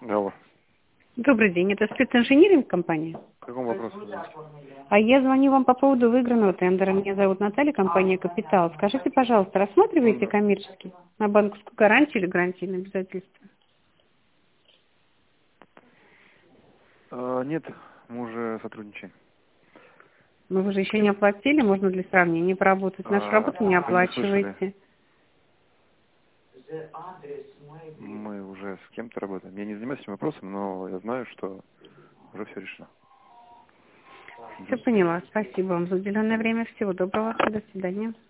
Алло. Добрый день, это специнжиниринг компания? К какому вопросу? А я звоню вам по поводу выигранного тендера. Меня зовут Наталья, компания «Капитал». Скажите, пожалуйста, рассматриваете коммерческий на банковскую гарантию или гарантийное обязательство? Нет, мы уже сотрудничаем. Но вы же еще не оплатили, можно для сравнения поработать. Нашу работу не Вы не слышали. оплачиваете. Мы уже с кем-то работаем. Я не занимаюсь этим вопросом, но я знаю, что уже все решено. Все поняла. Спасибо вам за уделенное время. Всего доброго. До свидания.